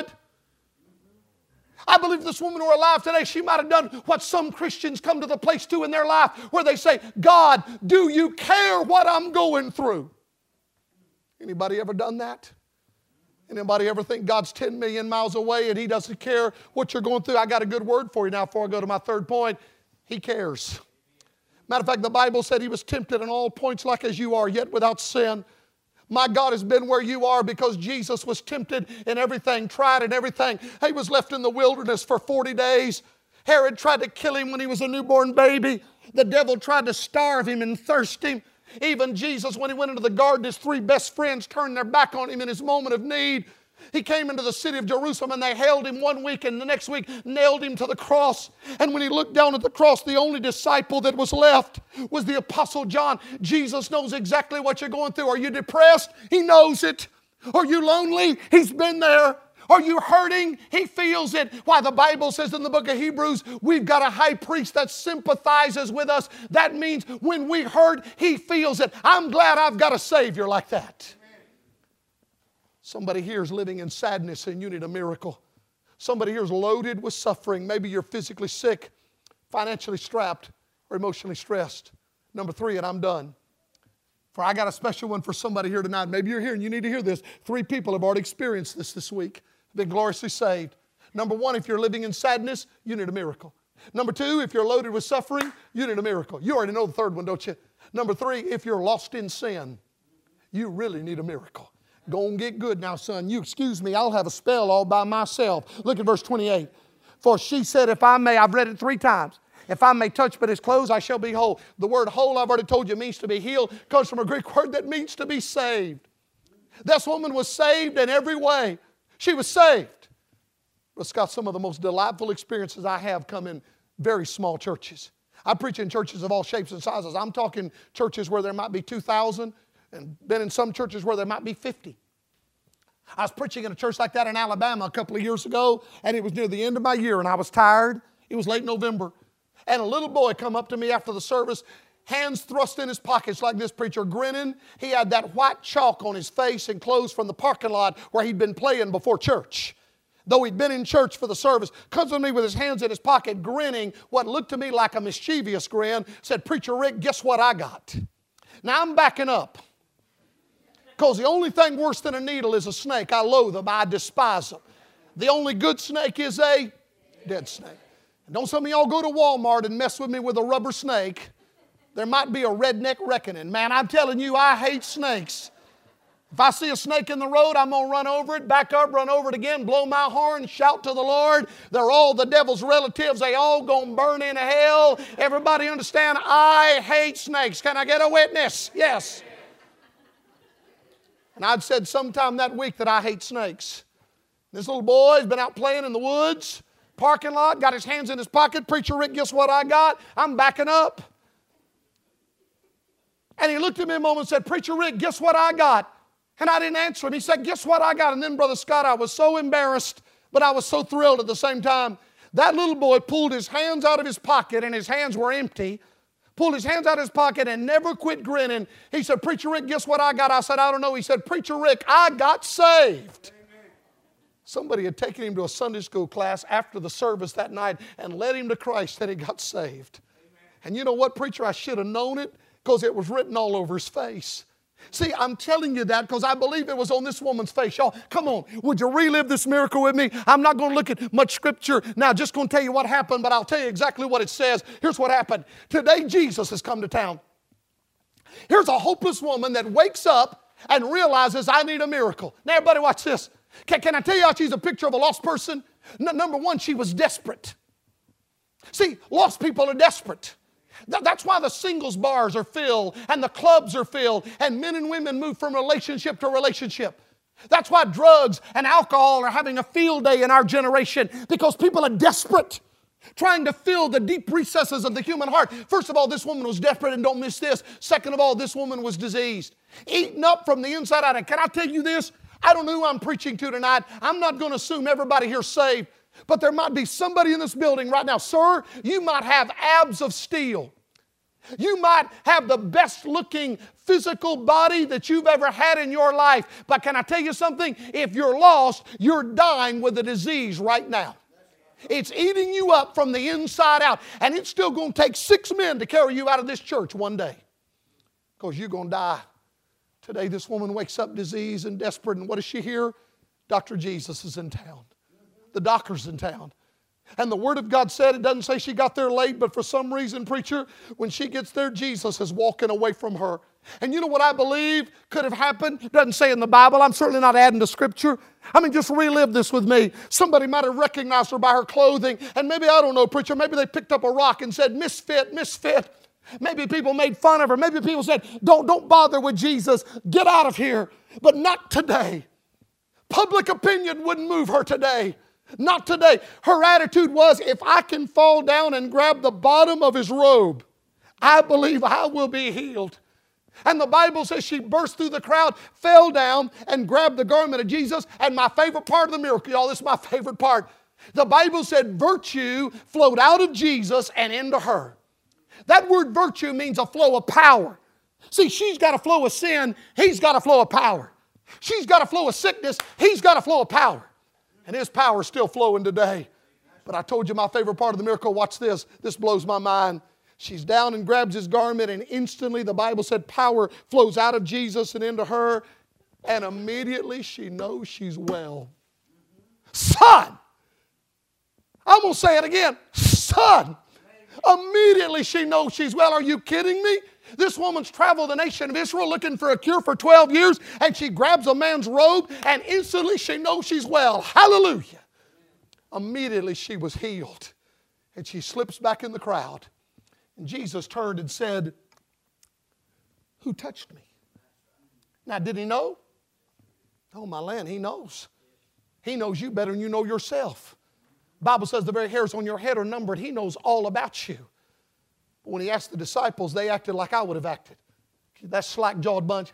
I believe if this woman were alive today, she might have done what some Christians come to the place to in their life, where they say, God, do you care what I'm going through? Anybody ever done that? Anybody ever think God's ten million miles away and He doesn't care what you're going through? I got a good word for you now before I go to my third point. He cares. Matter of fact, the Bible said He was tempted in all points like as you are, yet without sin. My God has been where you are because Jesus was tempted in everything, tried in everything. He was left in the wilderness for forty days. Herod tried to kill Him when He was a newborn baby. The devil tried to starve Him and thirst Him. Even Jesus, when He went into the garden, His three best friends turned their back on Him in His moment of need. He came into the city of Jerusalem and they held Him one week, and the next week nailed Him to the cross. And when He looked down at the cross, the only disciple that was left was the Apostle John. Jesus knows exactly what you're going through. Are you depressed? He knows it. Are you lonely? He's been there. Are you hurting? He feels it. Why, the Bible says in the book of Hebrews, we've got a high priest that sympathizes with us. That means when we hurt, He feels it. I'm glad I've got a Savior like that. Somebody here is living in sadness and you need a miracle. Somebody here is loaded with suffering. Maybe you're physically sick, financially strapped, or emotionally stressed. Number three, and I'm done. For I got a special one for somebody here tonight. Maybe you're here and you need to hear this. Three people have already experienced this this week. Been gloriously saved. Number one, if you're living in sadness, you need a miracle. Number two, if you're loaded with suffering, you need a miracle. You already know the third one, don't you? Number three, if you're lost in sin, you really need a miracle. Go and get good now, son. You excuse me, I'll have a spell all by myself. Look at verse twenty-eight. For she said, if I may, I've read it three times. If I may touch but His clothes, I shall be whole. The word whole, I've already told you, means to be healed. Comes from a Greek word that means to be saved. This woman was saved in every way. She was saved. It's got some of the most delightful experiences I have come in very small churches. I preach in churches of all shapes and sizes. I'm talking churches where there might be two thousand, and been in some churches where there might be fifty. I was preaching in a church like that in Alabama a couple of years ago, and it was near the end of my year, and I was tired. It was late November. And a little boy come up to me after the service, hands thrust in his pockets like this preacher, grinning. He had that white chalk on his face and clothes from the parking lot where he'd been playing before church. Though he'd been in church for the service, comes to me with his hands in his pocket, grinning, what looked to me like a mischievous grin, said, Preacher Rick, guess what I got? Now I'm backing up. Because the only thing worse than a needle is a snake. I loathe them. I despise them. The only good snake is a dead snake. And don't some of y'all go to Walmart and mess with me with a rubber snake. There might be a redneck reckoning. Man, I'm telling you, I hate snakes. If I see a snake in the road, I'm going to run over it, back up, run over it again, blow my horn, shout to the Lord. They're all the devil's relatives. They all going to burn in hell. Everybody understand, I hate snakes. Can I get a witness? Yes. And I'd said sometime that week that I hate snakes. This little boy's been out playing in the woods, parking lot, got his hands in his pocket. Preacher Rick, guess what I got? I'm backing up. And he looked at me a moment and said, Preacher Rick, guess what I got? And I didn't answer him. He said, guess what I got? And then, Brother Scott, I was so embarrassed, but I was so thrilled at the same time. That little boy pulled his hands out of his pocket, and his hands were empty. Pulled his hands out of his pocket and never quit grinning. He said, Preacher Rick, guess what I got? I said, I don't know. He said, Preacher Rick, I got saved. Amen. Somebody had taken him to a Sunday school class after the service that night and led him to Christ, and he got saved. Amen. And you know what, preacher? I should have known it because it was written all over his face. See, I'm telling you that because I believe it was on this woman's face. Y'all, come on. Would you relive this miracle with me? I'm not going to look at much scripture now, just going to tell you what happened, but I'll tell you exactly what it says. Here's what happened. Today, Jesus has come to town. Here's a hopeless woman that wakes up and realizes, I need a miracle. Now, everybody watch this. Can, can I tell you how she's a picture of a lost person? No, number one, she was desperate. See, lost people are desperate. That's why the singles bars are filled and the clubs are filled and men and women move from relationship to relationship. That's why drugs and alcohol are having a field day in our generation, because people are desperate, trying to fill the deep recesses of the human heart. First of all, this woman was desperate, and don't miss this. Second of all, this woman was diseased, eaten up from the inside out. And can I tell you this? I don't know who I'm preaching to tonight. I'm not going to assume everybody here's saved. But there might be somebody in this building right now. Sir, you might have abs of steel. You might have the best looking physical body that you've ever had in your life. But can I tell you something? If you're lost, you're dying with a disease right now. It's eating you up from the inside out. And it's still going to take six men to carry you out of this church one day. Because you're going to die. Today this woman wakes up diseased and desperate. And what does she hear? Doctor Jesus is in town. The doctor's in town. And the Word of God said, it doesn't say she got there late, but for some reason, preacher, when she gets there, Jesus is walking away from her. And you know what I believe could have happened? It doesn't say in the Bible. I'm certainly not adding to Scripture. I mean, just relive this with me. Somebody might have recognized her by her clothing. And maybe, I don't know, preacher, maybe they picked up a rock and said, misfit, misfit. Maybe people made fun of her. Maybe people said, don't, don't bother with Jesus. Get out of here. But not today. Public opinion wouldn't move her today. Not today. Her attitude was, if I can fall down and grab the bottom of his robe, I believe I will be healed. And the Bible says she burst through the crowd, fell down, and grabbed the garment of Jesus. And my favorite part of the miracle, y'all, this is my favorite part. The Bible said virtue flowed out of Jesus and into her. That word virtue means a flow of power. See, she's got a flow of sin. He's got a flow of power. She's got a flow of sickness. He's got a flow of power. And his power is still flowing today. But I told you my favorite part of the miracle. Watch this. This blows my mind. She's down and grabs his garment, and instantly the Bible said power flows out of Jesus and into her. And immediately she knows she's well. Son! I'm going to say it again. Son! Immediately she knows she's well. Are you kidding me? This woman's traveled the nation of Israel looking for a cure for twelve years, and she grabs a man's robe, and instantly she knows she's well. Hallelujah. Immediately she was healed, and she slips back in the crowd. And Jesus turned and said, who touched me? Now, did he know? Oh, my land, he knows. He knows you better than you know yourself. The Bible says the very hairs on your head are numbered. He knows all about you. When he asked the disciples, they acted like I would have acted. That slack-jawed bunch.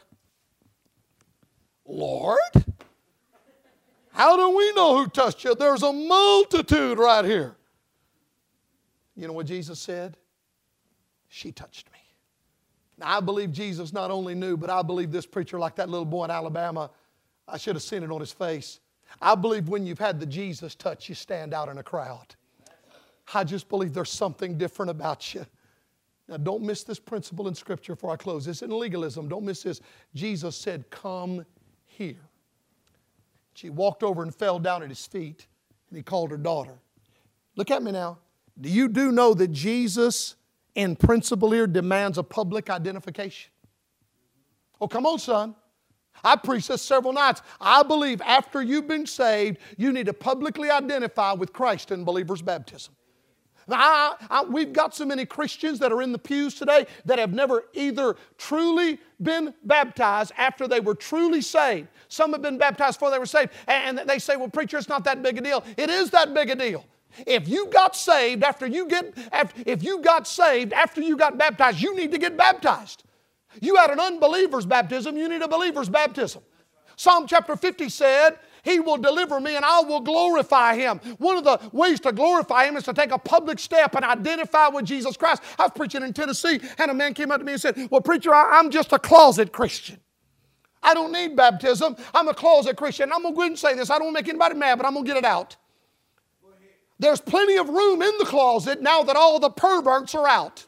Lord, how do we know who touched you? There's a multitude right here. You know what Jesus said? She touched me. Now, I believe Jesus not only knew, but I believe this preacher, like that little boy in Alabama, I should have seen it on his face. I believe when you've had the Jesus touch, you stand out in a crowd. I just believe there's something different about you. Now, don't miss this principle in Scripture before I close. This isn't legalism. Don't miss this. Jesus said, come here. She walked over and fell down at his feet, and he called her daughter. Look at me now. Do you do know that Jesus, in principle here, demands a public identification? Oh, come on, son. I preached this several nights. I believe after you've been saved, you need to publicly identify with Christ in believer's baptism. Now, I, I, we've got so many Christians that are in the pews today that have never either truly been baptized after they were truly saved. Some have been baptized before they were saved. And they say, well, preacher, it's not that big a deal. It is that big a deal. If you got saved after you get, after, if you got saved after you got baptized, you need to get baptized. You had an unbeliever's baptism, you need a believer's baptism. Psalm chapter fifty said, He will deliver me and I will glorify Him. One of the ways to glorify Him is to take a public step and identify with Jesus Christ. I was preaching in Tennessee and a man came up to me and said, well, preacher, I'm just a closet Christian. I don't need baptism. I'm a closet Christian. I'm going to go ahead and say this. I don't want to make anybody mad, but I'm going to get it out. There's plenty of room in the closet now that all the perverts are out.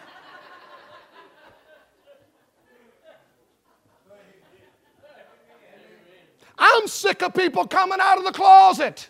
I'm sick of people coming out of the closet.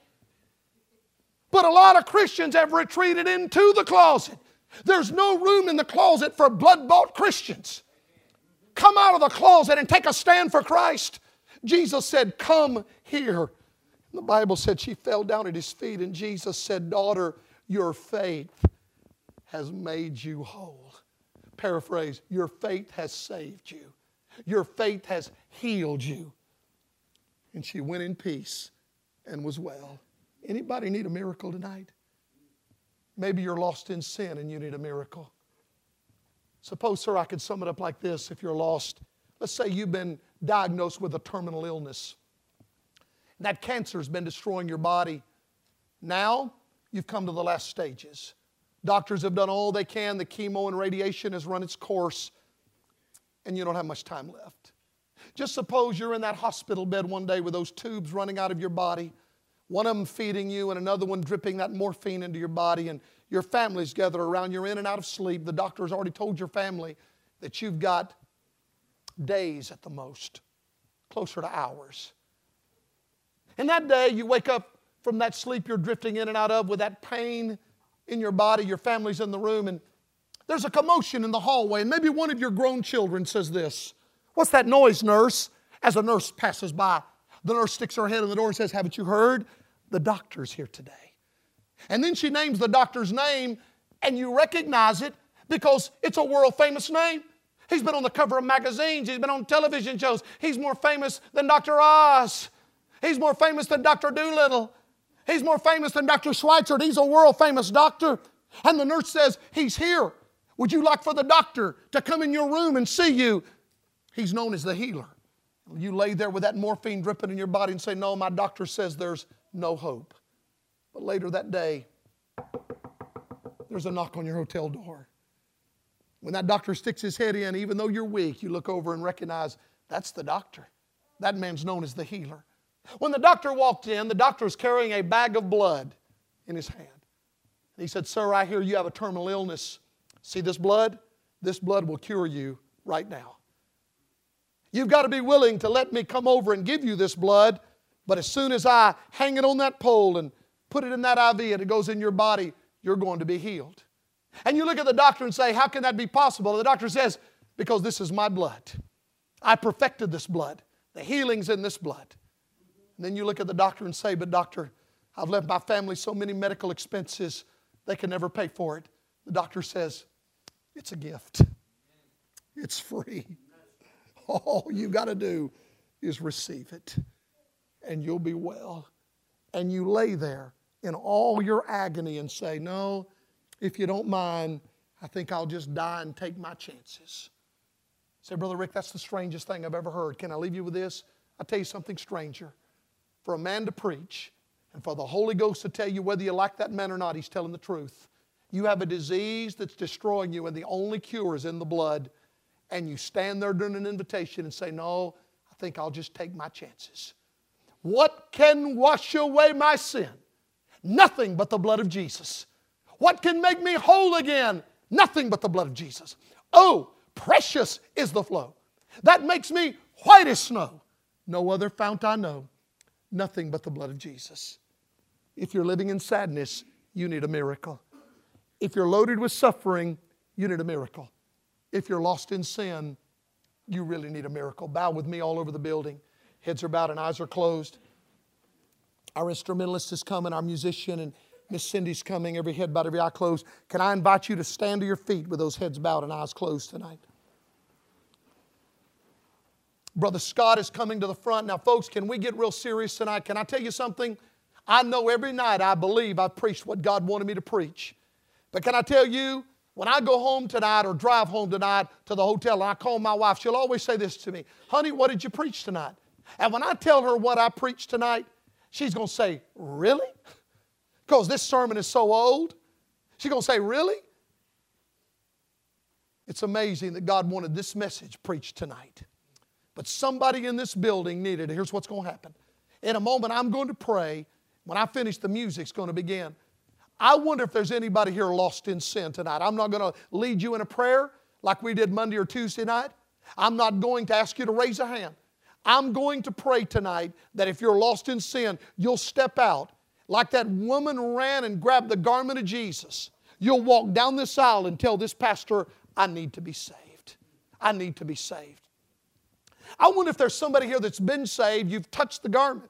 But a lot of Christians have retreated into the closet. There's no room in the closet for blood-bought Christians. Come out of the closet and take a stand for Christ. Jesus said, come here. The Bible said she fell down at His feet and Jesus said, daughter, your faith has made you whole. Paraphrase, your faith has saved you. Your faith has healed you. And she went in peace and was well. Anybody need a miracle tonight? Maybe you're lost in sin and you need a miracle. Suppose, sir, I could sum it up like this if you're lost. Let's say you've been diagnosed with a terminal illness. That cancer's been destroying your body. Now, you've come to the last stages. Doctors have done all they can. The chemo and radiation has run its course. And you don't have much time left. Just suppose you're in that hospital bed one day with those tubes running out of your body. One of them feeding you and another one dripping that morphine into your body. And your family's gathered around. You're in and out of sleep. The doctor's already told your family that you've got days at the most, closer to hours. And that day you wake up from that sleep you're drifting in and out of with that pain in your body. Your family's in the room and there's a commotion in the hallway. And maybe one of your grown children says this, what's that noise, nurse? As a nurse passes by, the nurse sticks her head in the door and says, haven't you heard? The doctor's here today. And then she names the doctor's name and you recognize it because it's a world famous name. He's been on the cover of magazines. He's been on television shows. He's more famous than Doctor Oz. He's more famous than Doctor Doolittle. He's more famous than Doctor Schweitzer. He's a world famous doctor. And the nurse says, he's here. Would you like for the doctor to come in your room and see you? He's known as the healer. You lay there with that morphine dripping in your body and say, no, my doctor says there's no hope. But later that day, there's a knock on your hotel door. When that doctor sticks his head in, even though you're weak, you look over and recognize that's the doctor. That man's known as the healer. When the doctor walked in, the doctor was carrying a bag of blood in his hand. And he said, sir, I hear you have a terminal illness. See this blood? This blood will cure you right now. You've got to be willing to let me come over and give you this blood, but as soon as I hang it on that pole and put it in that I V and it goes in your body, you're going to be healed. And you look at the doctor and say, how can that be possible? And the doctor says, because this is my blood. I perfected this blood. The healing's in this blood. And then you look at the doctor and say, but doctor, I've left my family so many medical expenses, they can never pay for it. The doctor says, it's a gift. It's free. All you got to do is receive it and you'll be well. And you lay there in all your agony and say, no, if you don't mind, I think I'll just die and take my chances. Say, Brother Rick, that's the strangest thing I've ever heard. Can I leave you with this? I'll tell you something stranger. For a man to preach and for the Holy Ghost to tell you whether you like that man or not, he's telling the truth. You have a disease that's destroying you and the only cure is in the blood. And you stand there during an invitation and say, no, I think I'll just take my chances. What can wash away my sin? Nothing but the blood of Jesus. What can make me whole again? Nothing but the blood of Jesus. Oh, precious is the flow that makes me white as snow. No other fount I know. Nothing but the blood of Jesus. If you're living in sadness, you need a miracle. If you're loaded with suffering, you need a miracle. If you're lost in sin, you really need a miracle. Bow with me all over the building. Heads are bowed and eyes are closed. Our instrumentalist is coming, our musician, and Miss Cindy's coming, every head bowed, every eye closed. Can I invite you to stand to your feet with those heads bowed and eyes closed tonight? Brother Scott is coming to the front. Now, folks, can we get real serious tonight? Can I tell you something? I know every night I believe I've preached what God wanted me to preach. But can I tell you, When I go home tonight or drive home tonight to the hotel and I call my wife, she'll always say this to me, honey, what did you preach tonight? And when I tell her what I preached tonight, she's going to say, really? Because this sermon is so old. She's going to say, really? It's amazing that God wanted this message preached tonight. But somebody in this building needed it. Here's what's going to happen. In a moment, I'm going to pray. When I finish, the music's going to begin. I wonder if there's anybody here lost in sin tonight. I'm not going to lead you in a prayer like we did Monday or Tuesday night. I'm not going to ask you to raise a hand. I'm going to pray tonight that if you're lost in sin, you'll step out like that woman ran and grabbed the garment of Jesus. You'll walk down this aisle and tell this pastor, I need to be saved. I need to be saved. I wonder if there's somebody here that's been saved, you've touched the garment.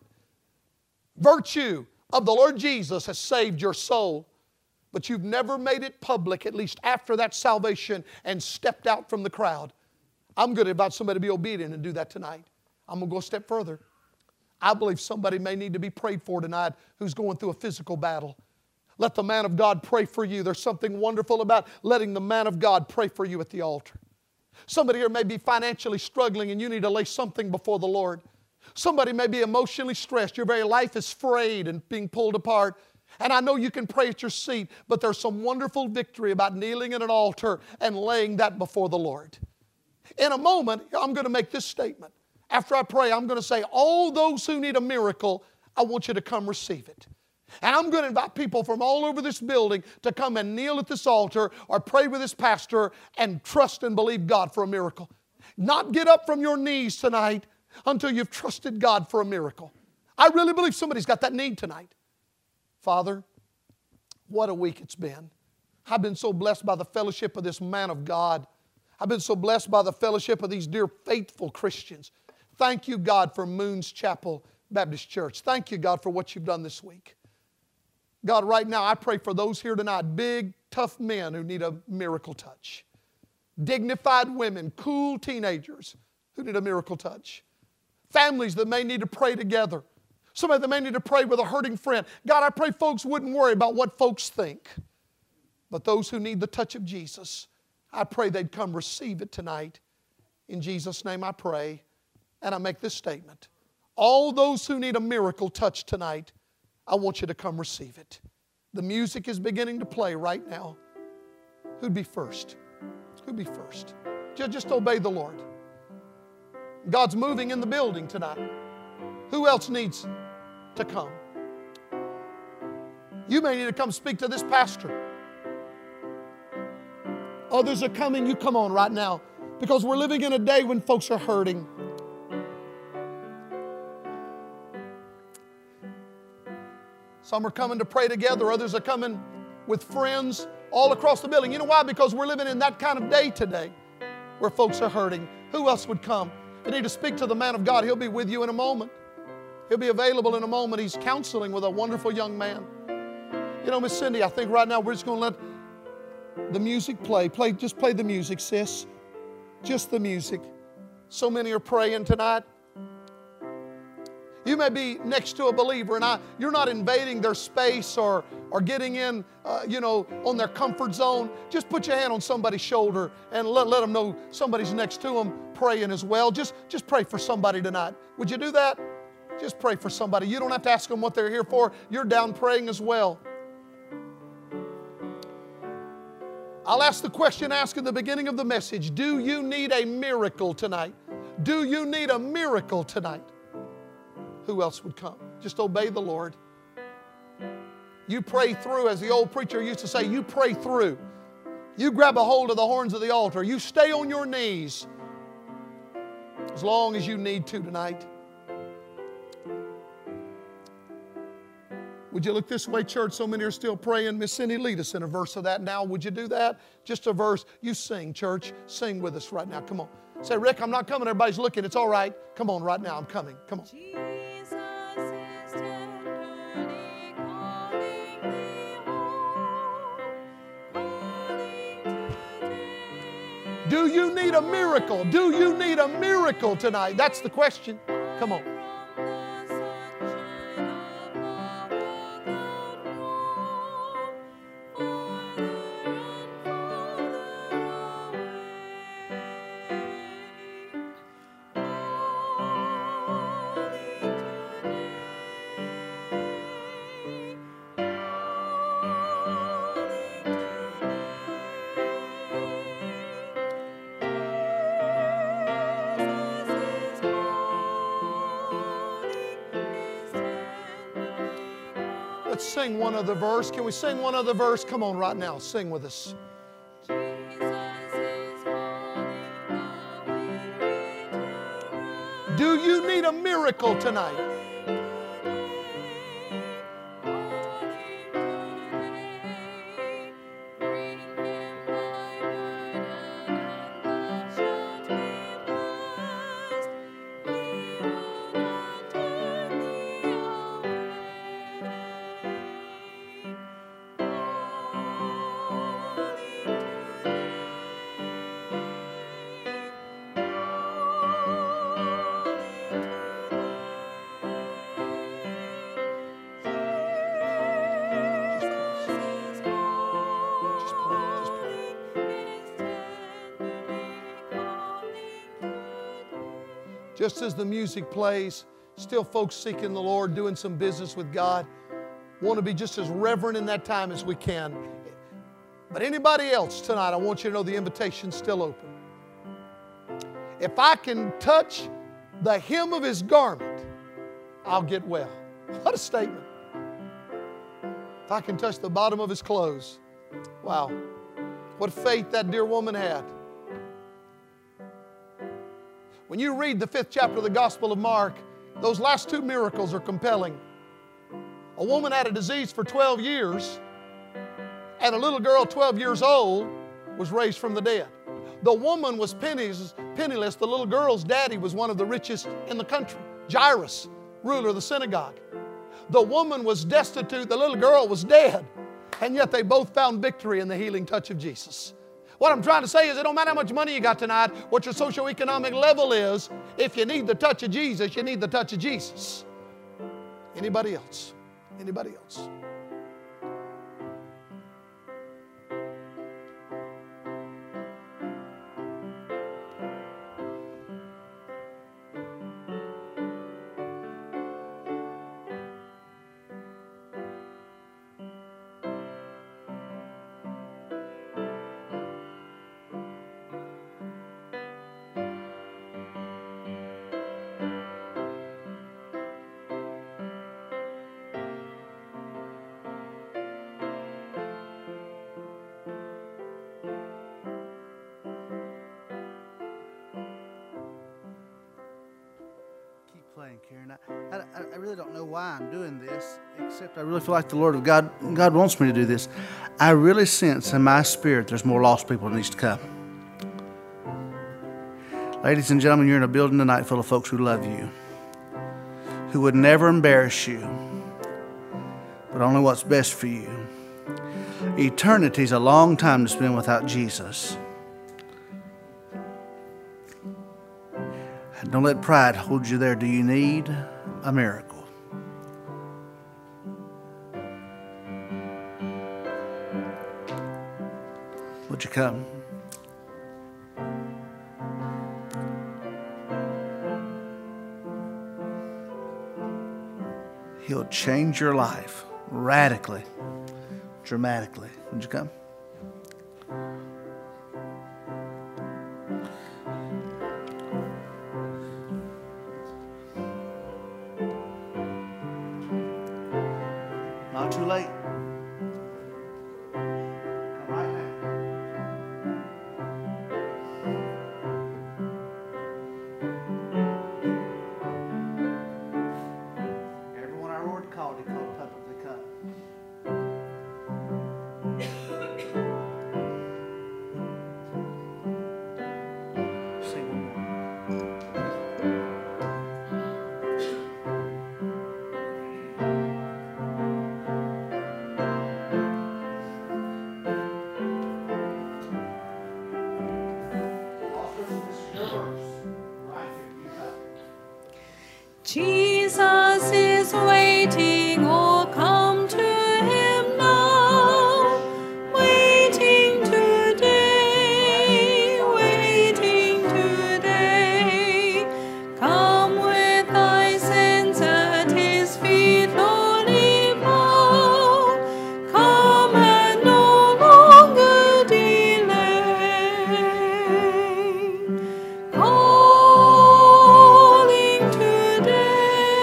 Virtue of the Lord Jesus has saved your soul, but you've never made it public, at least after that salvation, and stepped out from the crowd. I'm going to invite somebody to be obedient and do that tonight. I'm going to go a step further. I believe somebody may need to be prayed for tonight who's going through a physical battle. Let the man of God pray for you. There's something wonderful about letting the man of God pray for you at the altar. Somebody here may be financially struggling and you need to lay something before the Lord. Somebody may be emotionally stressed. Your very life is frayed and being pulled apart. And I know you can pray at your seat, but there's some wonderful victory about kneeling at an altar and laying that before the Lord. In a moment, I'm going to make this statement. After I pray, I'm going to say, all those who need a miracle, I want you to come receive it. And I'm going to invite people from all over this building to come and kneel at this altar or pray with this pastor and trust and believe God for a miracle. Not get up from your knees tonight until you've trusted God for a miracle. I really believe somebody's got that need tonight. Father, what a week it's been. I've been so blessed by the fellowship of this man of God. I've been so blessed by the fellowship of these dear faithful Christians. Thank you, God, for Moons Chapel Baptist Church. Thank you, God, for what you've done this week. God, right now, I pray for those here tonight, big, tough men who need a miracle touch. Dignified women, cool teenagers who need a miracle touch. Families that may need to pray together. Somebody that may need to pray with a hurting friend. God, I pray folks wouldn't worry about what folks think. But those who need the touch of Jesus, I pray they'd come receive it tonight. In Jesus' name I pray, and I make this statement. All those who need a miracle touch tonight, I want you to come receive it. The music is beginning to play right now. Who'd be first? Who'd be first? Just obey the Lord. God's moving in the building tonight. Who else needs to come? You may need to come speak to this pastor. Others are coming. You come on right now. Because we're living in a day when folks are hurting. Some are coming to pray together. Others are coming with friends all across the building. You know why? Because we're living in that kind of day today where folks are hurting. Who else would come? You need to speak to the man of God. He'll be with you in a moment. He'll be available in a moment. He's counseling with a wonderful young man. You know, Miss Cindy, I think right now we're just going to let the music play. Play, just play the music, sis. Just the music. So many are praying tonight. You may be next to a believer and I, you're not invading their space or, or getting in, uh, you know, on their comfort zone. Just put your hand on somebody's shoulder and let, let them know somebody's next to them praying as well. Just, just pray for somebody tonight. Would you do that? Just pray for somebody. You don't have to ask them what they're here for. You're down praying as well. I'll ask the question asked in the beginning of the message. Do you need a miracle tonight? Do you need a miracle tonight? Who else would come? Just obey the Lord. You pray through, as the old preacher used to say, you pray through. You grab a hold of the horns of the altar. You stay on your knees as long as you need to tonight. Would you look this way, church? So many are still praying. Miss Cindy, lead us in a verse of that now. Would you do that? Just a verse. You sing, church. Sing with us right now. Come on. Say, Rick, I'm not coming. Everybody's looking. It's all right. Come on right now. I'm coming. Come on. Do you need a miracle? Do you need a miracle tonight? That's the question. Come on. Let's sing one other verse. Can we sing one other verse? Come on right now. Sing with us. Do you need a miracle tonight? Just as the music plays, still folks seeking the Lord, doing some business with God. Want to be just as reverent in that time as we can. But anybody else tonight, I want you to know the invitation's still open. If I can touch the hem of His garment, I'll get well. What a statement. If I can touch the bottom of His clothes. Wow. What faith that dear woman had. When you read the fifth chapter of the Gospel of Mark, those last two miracles are compelling. A woman had a disease for twelve years, and a little girl, twelve years old, was raised from the dead. The woman was penniless. The little girl's daddy was one of the richest in the country, Jairus, ruler of the synagogue. The woman was destitute. The little girl was dead. And yet they both found victory in the healing touch of Jesus. What I'm trying to say is it don't matter how much money you got tonight, what your socioeconomic level is. If you need the touch of Jesus, you need the touch of Jesus. Anybody else? Anybody else? Playing, Karen. I, I, I really don't know why I'm doing this, except I really feel like the Lord of God, God wants me to do this. I really sense in my spirit there's more lost people that needs to come. Ladies and gentlemen, you're in a building tonight full of folks who love you, who would never embarrass you, but only what's best for you. Eternity's a long time to spend without Jesus. Don't let pride hold you there. Do you need a miracle? Would you come? He'll change your life radically, dramatically. Would you come? Not too late. Come right now. Everyone our Lord called, He called publicly come. Sing one more. Jesus is waiting, oh come to Him now, waiting today, waiting today. Come with thy sins at His feet, lowly bow. Come and no longer delay. Calling today.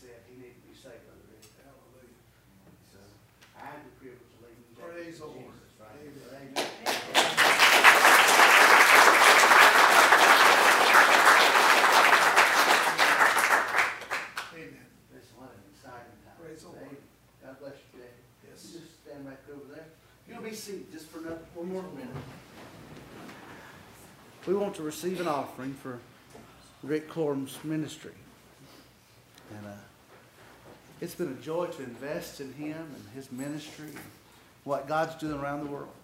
said he needed to be saved, Brother Rick. Hallelujah. So I had the privilege of leading Jacob Praise to the Lord. Jesus, right? Amen. Amen. Listen, what an exciting time. Praise the Lord. Amen. God bless you, Jay. Yes. You just stand right over there. You'll be seated just for another, one more minute. We want to receive an offering for Rick Corum's ministry. And uh, it's been a joy to invest in him and his ministry and what God's doing around the world.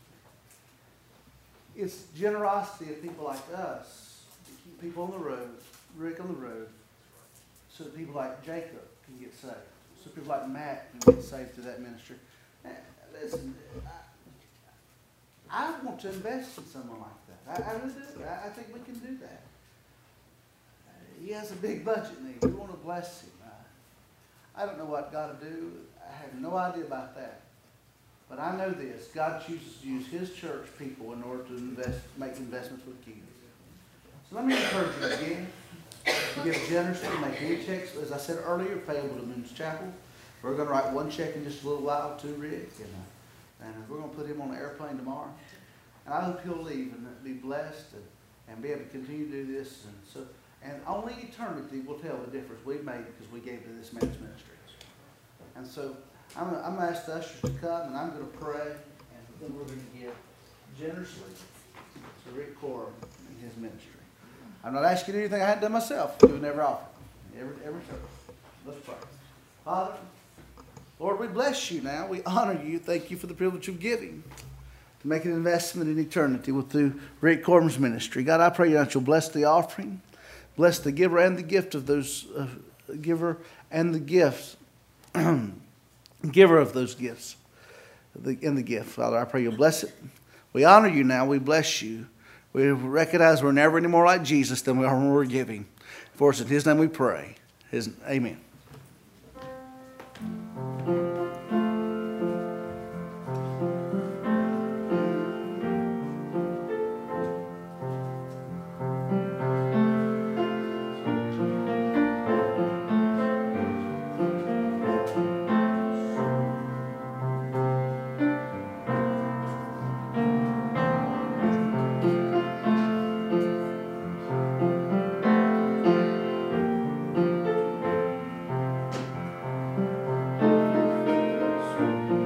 It's generosity of people like us to keep people on the road, Rick on the road, so that people like Jacob can get saved. So people like Matt can get saved through that ministry. And listen, I, I want to invest in someone like that. I, I really do. I, I think we can do that. Uh, he has a big budget need. We want to bless him. I, I don't know what God will do. I have no idea about that. But I know this. God chooses to use his church people in order to invest, make investments with the kingdom. So let me encourage you again. Give generously, make any checks, as I said earlier, payable to Moons Chapel. We're going to write one check in just a little while to Rick, and, uh, and we're going to put him on an airplane tomorrow. And I hope he'll leave and be blessed and, and be able to continue to do this. And so, and only eternity will tell the difference we made because we gave to this man's ministry. And so I'm, I'm going to ask the ushers to come, and I'm going to pray, and then we're going to give generously to Rick Corum and his ministry. I'm not asking you anything I hadn't done myself, doing every offering, every, every service. Let's pray. Father, Lord, we bless you now. We honor you. Thank you for the privilege of giving, to make an investment in eternity with through Rick Corum's ministry. God, I pray that you'll bless the offering, bless the giver and the gift of those, uh, giver and the gifts, giver of those gifts, the, in the gift. Father, I pray you'll bless it. We honor you now. We bless you. We recognize we're never any more like Jesus than we are when we're giving. For us in his name we pray. His, amen.